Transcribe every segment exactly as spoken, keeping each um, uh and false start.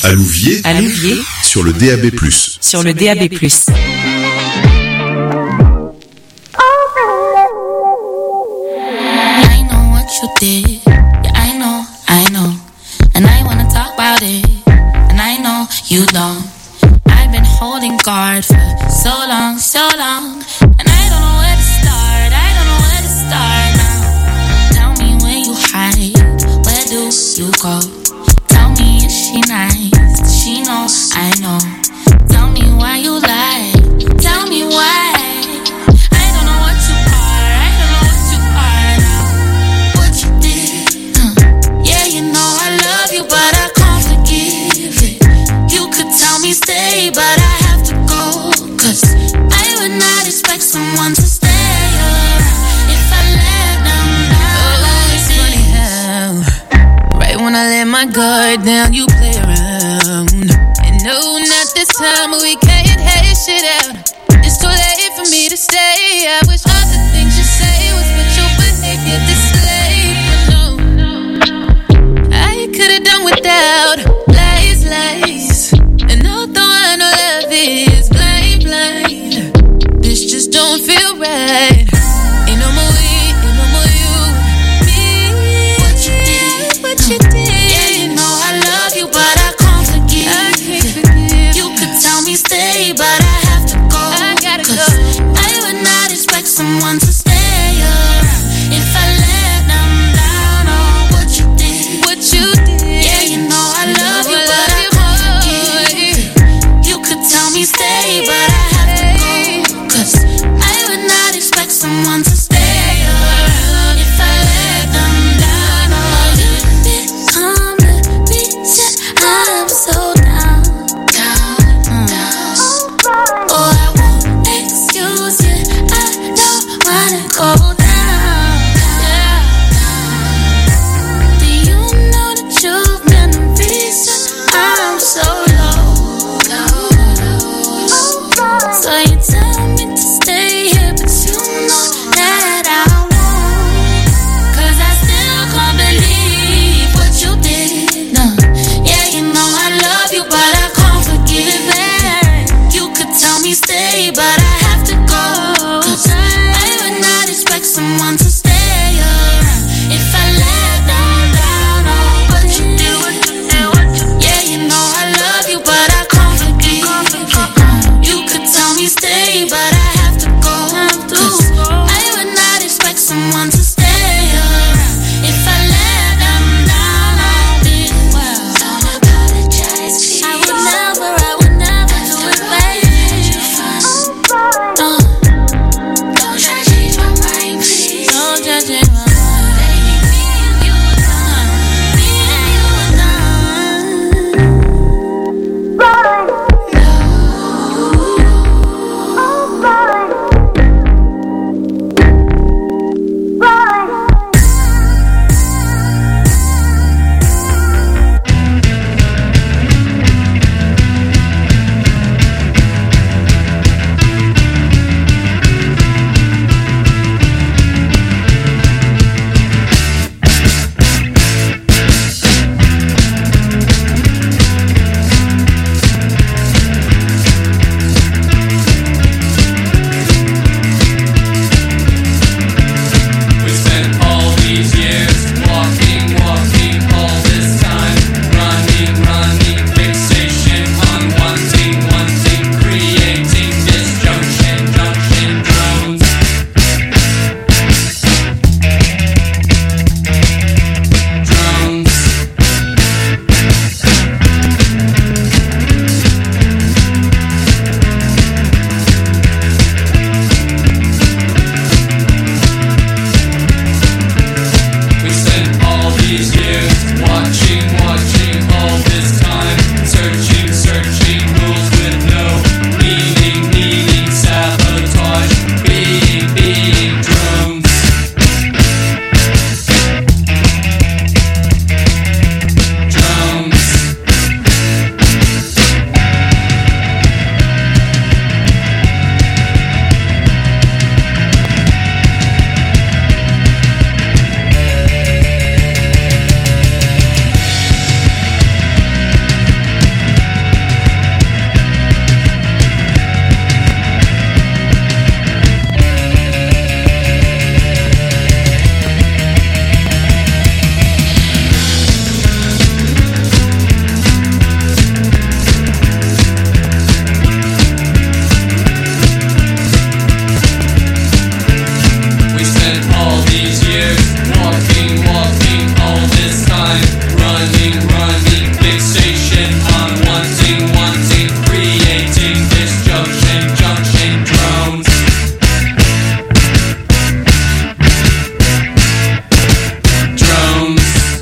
À Louviers, à Louviers, sur le D A B plus. Sur le D A B plus. I know what you did. Yeah, I know, I know. And I wanna talk about it. And I know you don't. I've been holding guard for so long, so long. And I don't know where to start. I don't know where to start now. Tell me where you hide. Where do you go? Tell me, is she nice? Does she know I know? Tell me why you lie. Tell me why. I don't know what you are. I don't know what you are now. What you did. Huh. Yeah, you know I love you, but I can't forgive it. You could tell me stay, but I have to go. Cause I would not expect someone to stay around if I let them down. Oh, it's funny how right when I let my guard down, you play around. And no, not this time, we can't hate shit out. It's too late for me to stay. I wish all the things you say was what your behavior displayed. But no, I could've done without lies, lies. And although I know love is blind, blind, this just don't feel right. Ain't no more we, ain't no more you, me. What you did, what you did. Yeah, you know I love you, but I can't forgive. I can't forgive. You could tell me stay, but I have to go. I gotta go. I would not expect someone creating disjunction, junction drones. Drones.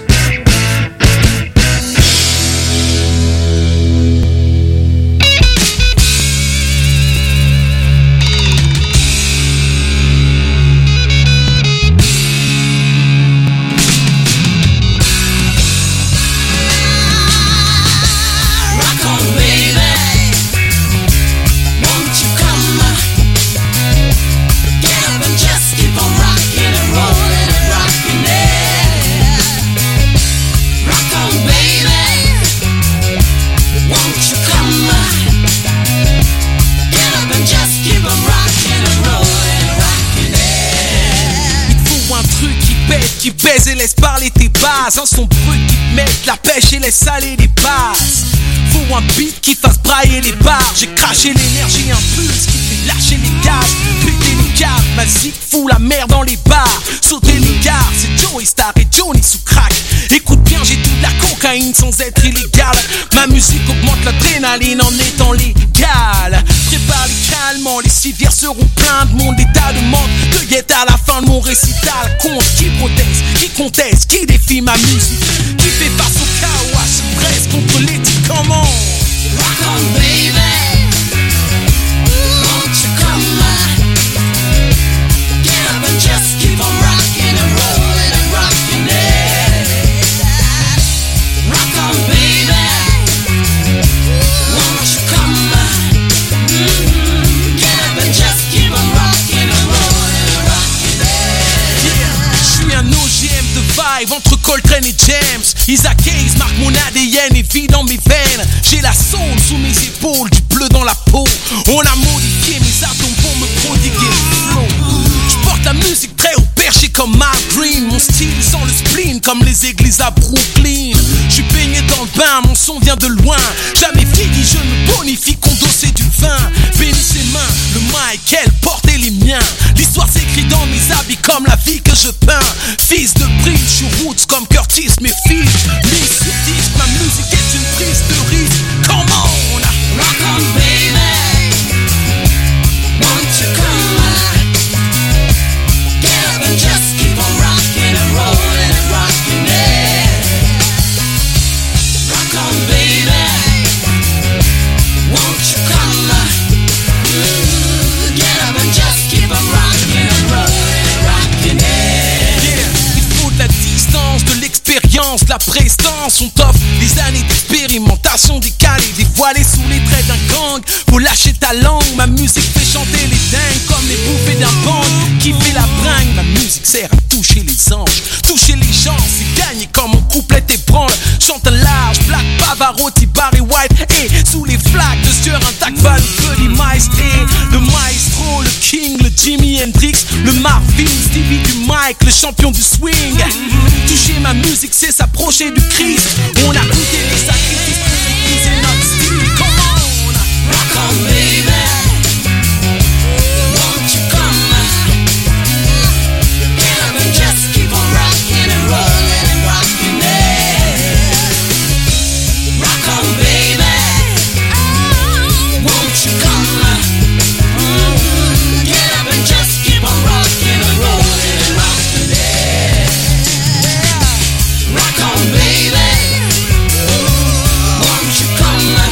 Qui baise et laisse parler tes bases. Un son brut qui te mette la pêche et laisse saler les passes. Faut un beat qui fasse brailler les barres. J'ai craché l'énergie, un pulse qui fait lâcher les gaz. Péter les câbles, ma zik fout la mer dans les bars. Sauter les gares, c'est Joey Star et Johnny sous crack. Écoute bien, j'ai toute la cocaïne sans être illégal. Ma musique augmente l'adrénaline en étant légal. Prépare-les calmement, les civières seront pleins de monde. État de manque, cueillette à la fin de mon récital. Compte qui proteste, qui conteste, qui défie ma musique, qui fait face au chaos, à ce presse contre l'éthique. Comment rock on baby, won't you come on? Get up and just keep on rocking and rolling and rocking it. Rock on baby, won't you come on? Mm-hmm. Get up and just keep on rocking and rolling and rocking it. Yeah, je suis un O G M de vibe entre Coltrane et James. Isaac Hayes marque mon A D N et vit dans mes veines. J'ai la soul sous mes épaules, du bleu dans la peau. On a modifié mes atomes pour me prodiguer le flow. J'porte la musique très haut perché comme Mark Green. Mon style sans le spleen comme les églises à Brooklyn. J'suis baigné dans le bain, mon son vient de loin. Jamais fini, je me bonifie, condosé du vin. Bénis ses mains, le mic, elle portait les miens. L'histoire s'écrit dans mes habits comme la vie que je peins. Fils de Prince, j'suis roots comme Curtis, mes fils. Mise sur disque, ma musique est une prise de risque. Come on, rock on baby, won't you come on? Get up and just keep on rocking and rolling and rocking it. Rock on baby, won't you come on? Mm-hmm. Get up and just keep on rocking and rolling and rocking it. Yeah, il faut de la distance, de l'expérience, de la prestance. On t'offre des années d'expérimentation décalée, dévoilée sous les traits d'un gang. Faut lâcher ta langue, ma musique fait chanter les dingues comme les bouffées d'un band qui fait la bringue. Ma musique sert à toucher les anges, toucher les gens, c'est gagner comme mon couplet ébranle. Chante un large, Black, Pavarotti, Barry White. Et sous les flaques de sueur intact va le Buddy Maestro. Le maestro, le king, le Jimi Hendrix, le Marvin, Stevie du mic, le champion du swing. Toucher ma musique, c'est s'approcher du Christ. On a goûté les sacrifices pour maîtriser notre style. Come on, rock on baby, won't you come on? Get up and just keep on rocking and rolling and rocking it. Rock on baby, won't you come on? Mm-hmm. Get up and just keep on rocking and rolling and rocking it. Rock on baby, won't you come on?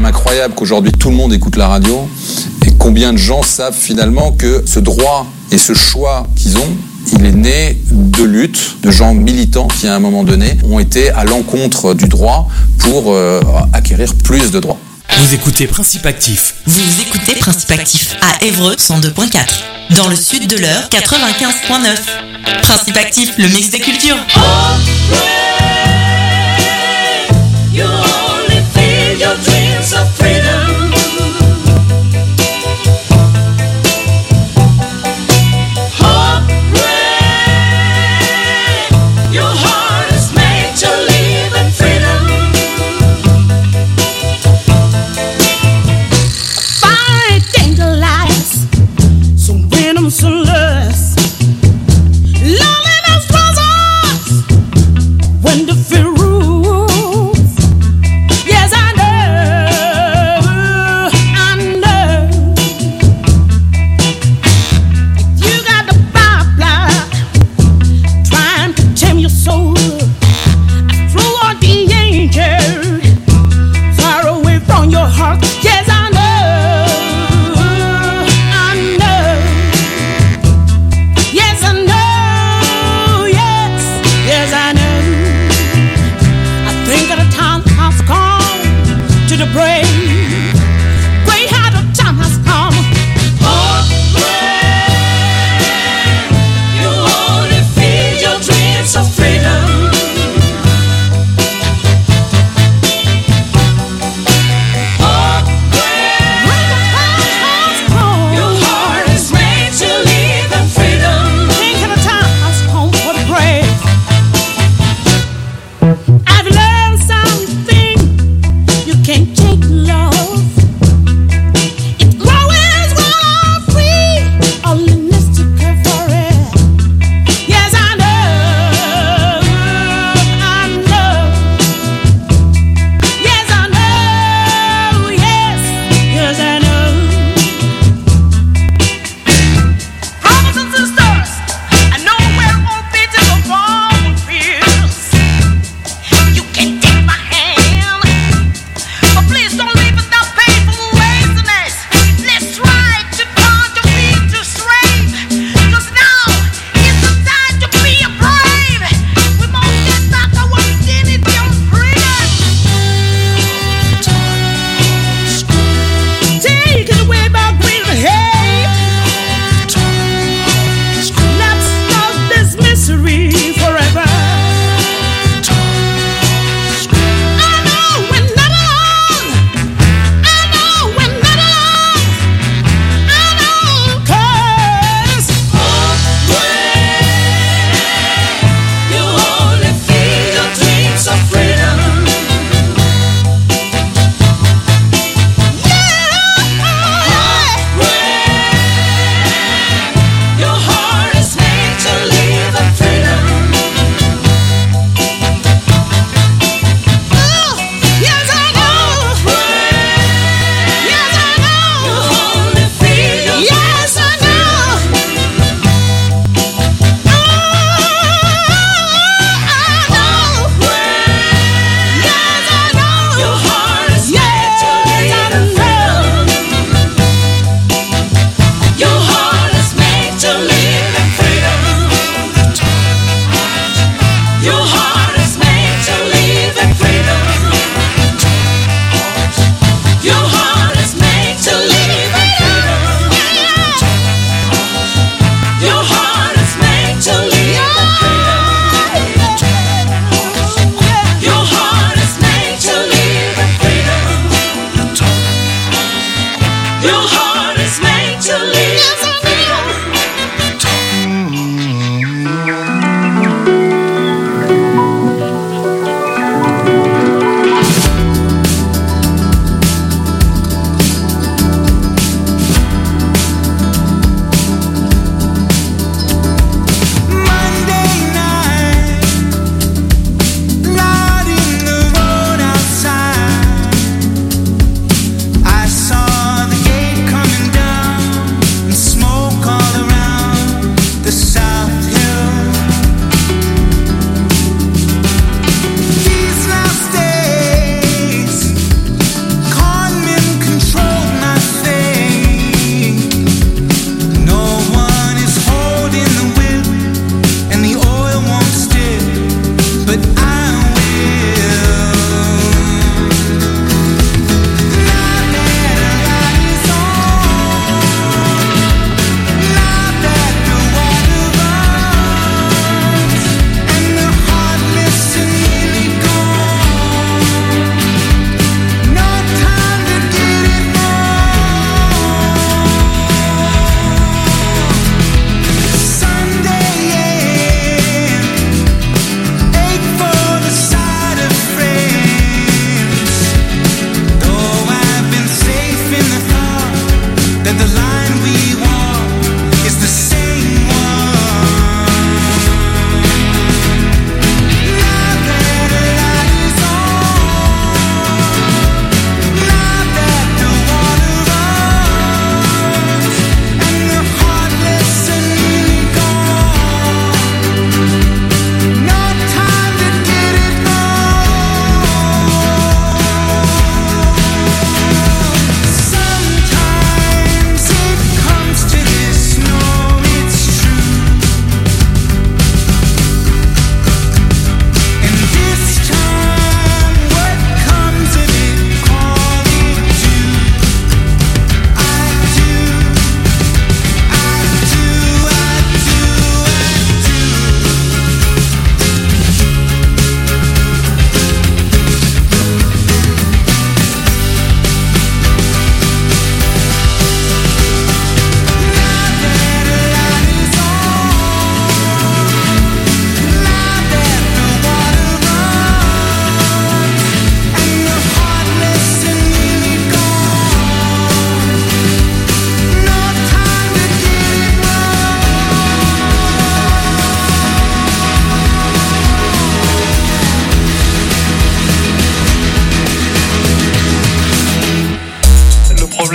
incroyable qu'aujourd'hui tout le monde écoute la radio et combien de gens savent finalement que ce droit et ce choix qu'ils ont, il est né de luttes, de gens militants qui à un moment donné ont été à l'encontre du droit pour euh, acquérir plus de droits. Vous écoutez Principe Actif. Vous écoutez Principe Actif à Évreux cent deux virgule quatre. Dans le sud de l'Eure quatre-vingt-quinze virgule neuf. Principe Actif, le mix des cultures. You only feel your dreams of freedom. Hope rain. Your heart is made to live in freedom. Fighting the lies, some venom, some lust. Loneliness was us when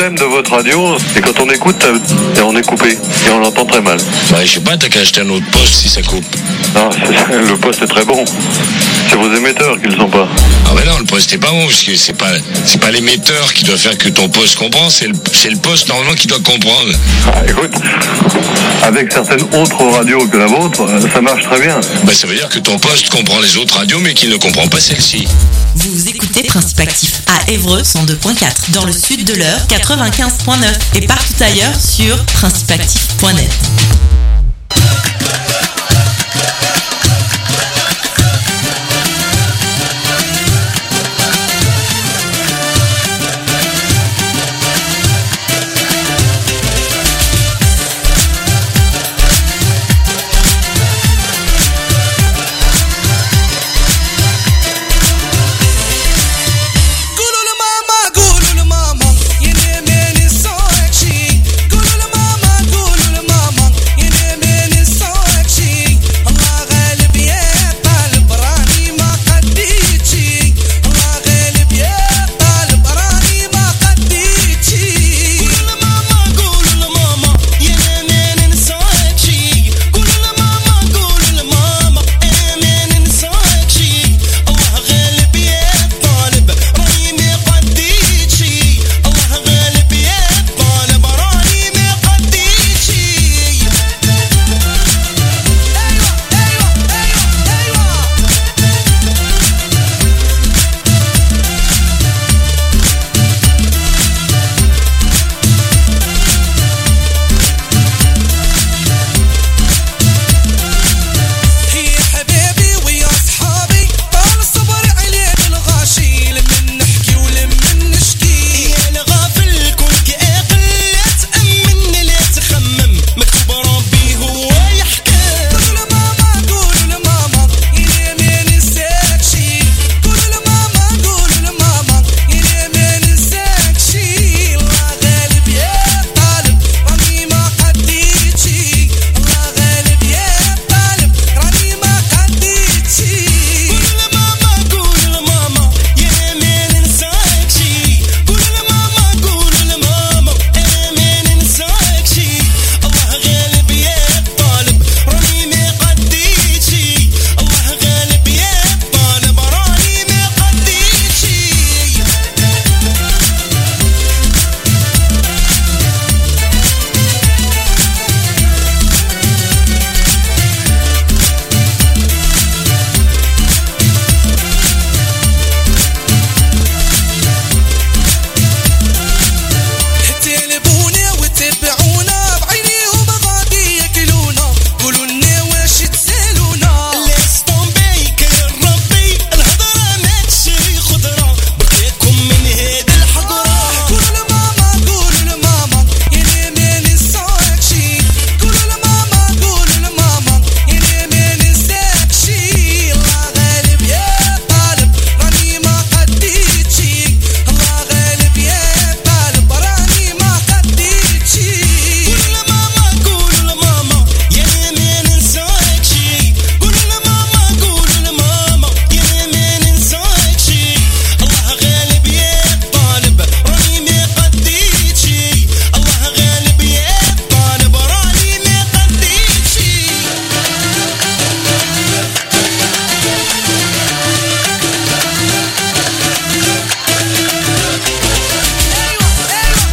problème de votre radio, c'est quand on écoute, et on est coupé, et on l'entend très mal. Bah, je sais pas, t'as qu'à acheter un autre poste si ça coupe. Non, c'est, le poste est très bon. C'est vos émetteurs qui le sont pas. Ah ouais non, le poste est pas bon, parce que c'est pas, c'est pas l'émetteur qui doit faire que ton poste comprend, c'est le, c'est le poste normalement qui doit comprendre. Ah, écoute, avec certaines autres radios que la vôtre, ça marche très bien. Bah, ça veut dire que ton poste comprend les autres radios, mais qu'il ne comprend pas celle-ci. Vous écoutez Principe Actif à Évreux cent deux point quatre, dans le sud de l'Eure quatre-vingt-quinze point neuf et partout ailleurs sur principe actif point net.